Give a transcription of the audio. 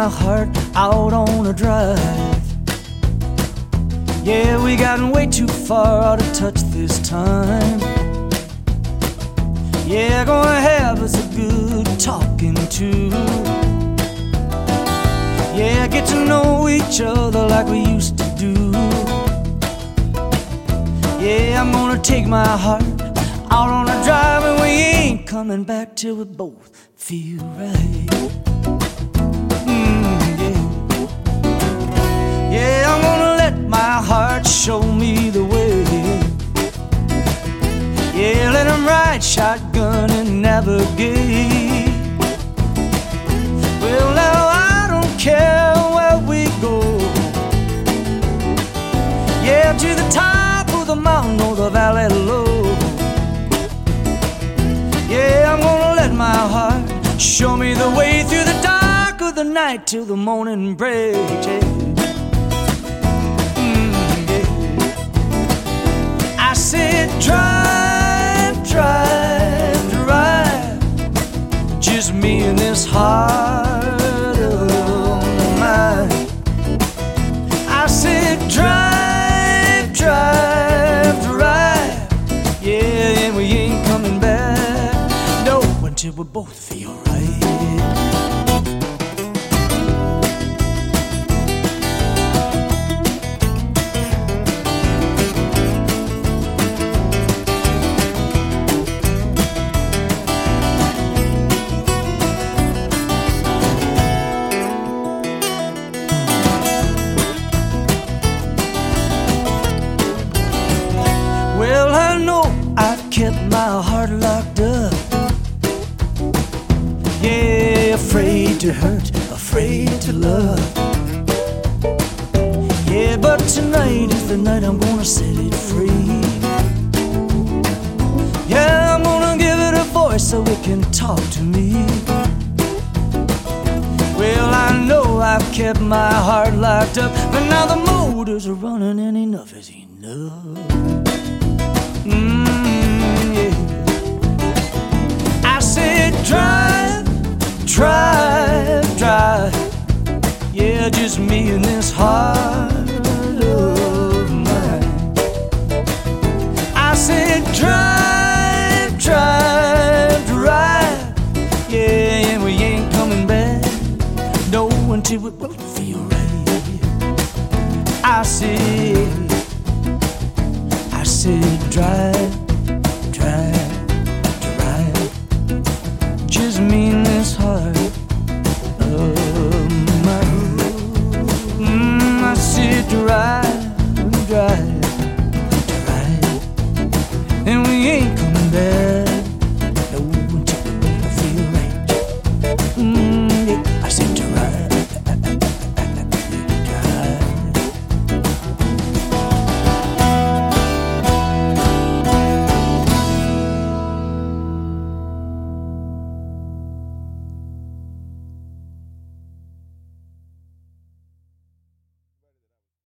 my heart out on a drive. Yeah, we gotten way too far out of touch this time. Yeah, gonna have us a good talking to. Yeah, get to know each other like we used to do. Yeah, I'm gonna take my heart out on a drive, and we ain't coming back till we both feel right. Yeah, I'm gonna let my heart show me the way. Yeah, let him ride shotgun and navigate. Well, now I don't care where we go. Yeah, to the top of the mountain or the valley low. Yeah, I'm gonna let my heart show me the way through the dark of the night till the morning breaks. Yeah. I said drive, drive, drive, just me and this heart of mine. I said drive, drive, drive, yeah, and we ain't coming back, no, until we both feel right. Well, I know I've kept my heart locked up. Yeah, afraid to hurt, afraid to love. Yeah, but tonight is the night I'm gonna set it free. Yeah, I'm gonna give it a voice so it can talk to me. Well, I know I've kept my heart locked up, but now the motors are running and enough is enough. Yeah. I said drive, drive, drive, yeah, just me and this heart of mine. I said drive, drive, drive, yeah, and we ain't coming back, no, until we both feel right. I said drive, drive, drive, just me and this heart of mine. I said drive.